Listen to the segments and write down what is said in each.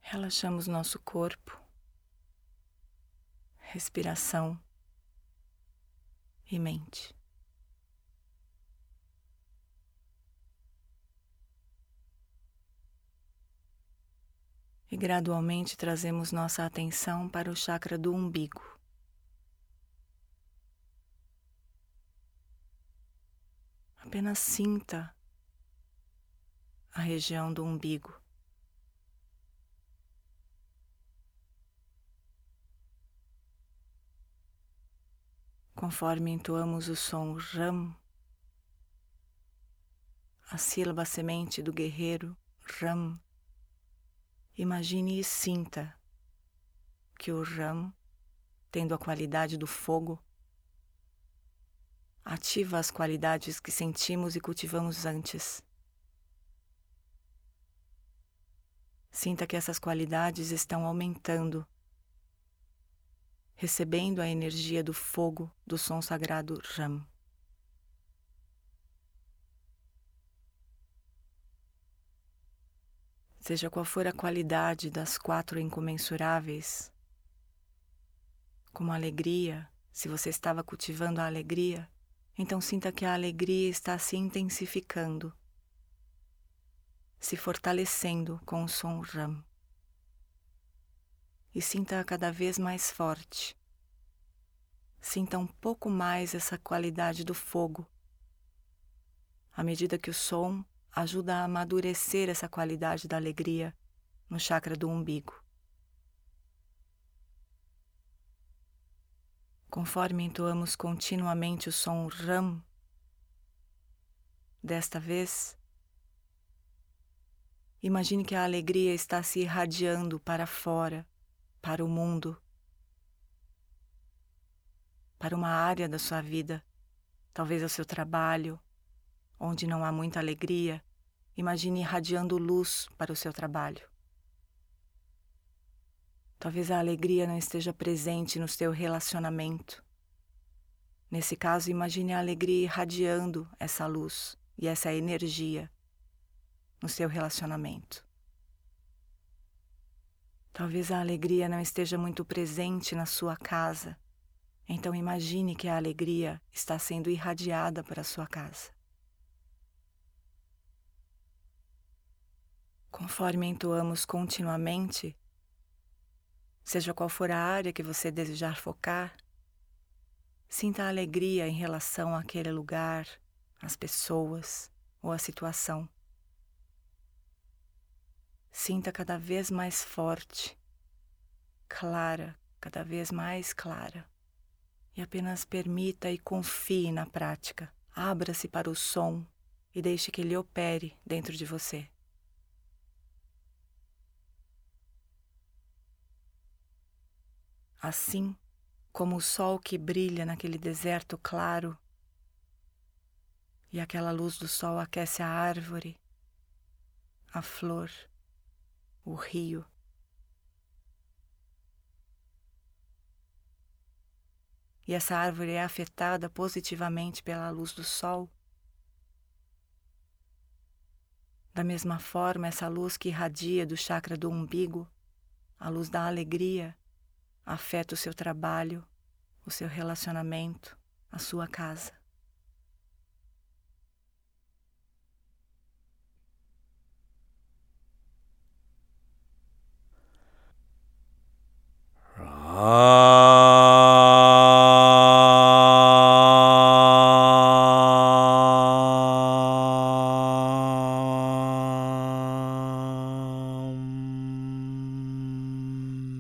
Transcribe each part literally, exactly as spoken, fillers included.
Relaxamos nosso corpo, respiração e mente. E gradualmente trazemos nossa atenção para o chakra do umbigo. Apenas sinta a região do umbigo. Conforme entoamos o som Ram, a sílaba semente do guerreiro Ram, imagine e sinta que o Ram, tendo a qualidade do fogo, ativa as qualidades que sentimos e cultivamos antes. Sinta que essas qualidades estão aumentando, recebendo a energia do fogo do som sagrado Ram. Seja qual for a qualidade das quatro incomensuráveis, como a alegria, se você estava cultivando a alegria, então sinta que a alegria está se intensificando, se fortalecendo com o som Ram. E sinta-a cada vez mais forte. Sinta um pouco mais essa qualidade do fogo, à medida que o som ajuda a amadurecer essa qualidade da alegria no chakra do umbigo. Conforme entoamos continuamente o som Ram, desta vez, imagine que a alegria está se irradiando para fora, para o mundo, para uma área da sua vida, talvez o seu trabalho, onde não há muita alegria, imagine irradiando luz para o seu trabalho. Talvez a alegria não esteja presente no seu relacionamento. Nesse caso, imagine a alegria irradiando essa luz e essa energia no seu relacionamento. Talvez a alegria não esteja muito presente na sua casa. Então imagine que a alegria está sendo irradiada para a sua casa. Conforme entoamos continuamente, seja qual for a área que você desejar focar, sinta a alegria em relação àquele lugar, às pessoas ou à situação. Sinta cada vez mais forte, clara, cada vez mais clara. E apenas permita e confie na prática. Abra-se para o som e deixe que ele opere dentro de você. Assim como o sol que brilha naquele deserto claro e aquela luz do sol aquece a árvore, a flor, o rio. E essa árvore é afetada positivamente pela luz do sol. Da mesma forma, essa luz que irradia do chakra do umbigo, a luz da alegria, afeta o seu trabalho, o seu relacionamento, a sua casa.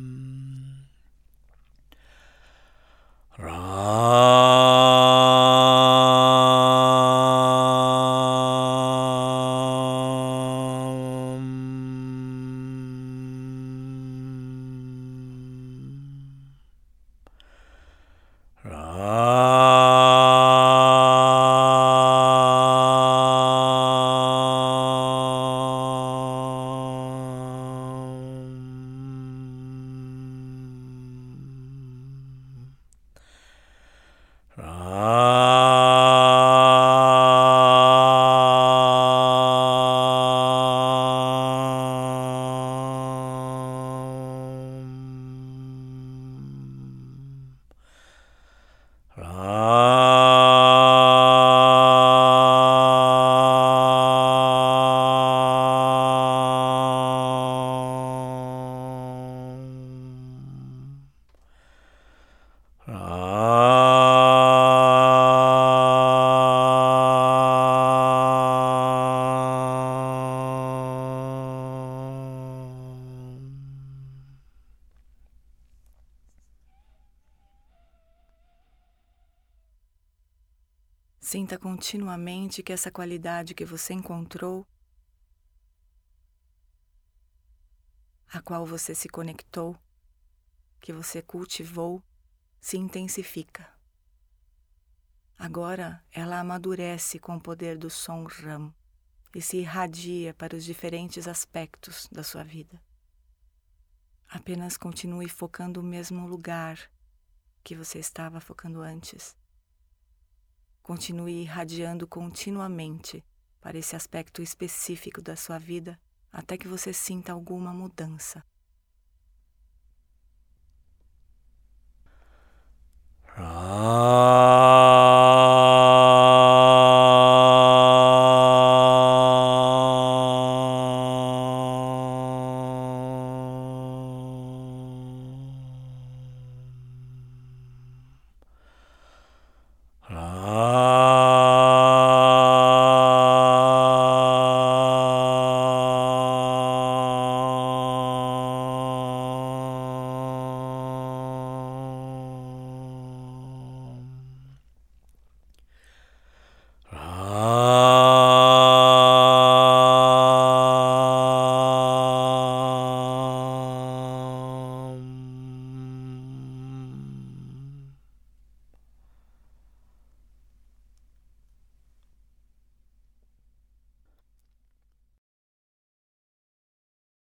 Ram. Sinta continuamente que essa qualidade que você encontrou, a qual você se conectou, que você cultivou, se intensifica. Agora ela amadurece com o poder do som Ram e se irradia para os diferentes aspectos da sua vida. Apenas continue focando o mesmo lugar que você estava focando antes. Continue irradiando continuamente para esse aspecto específico da sua vida até que você sinta alguma mudança. Ah.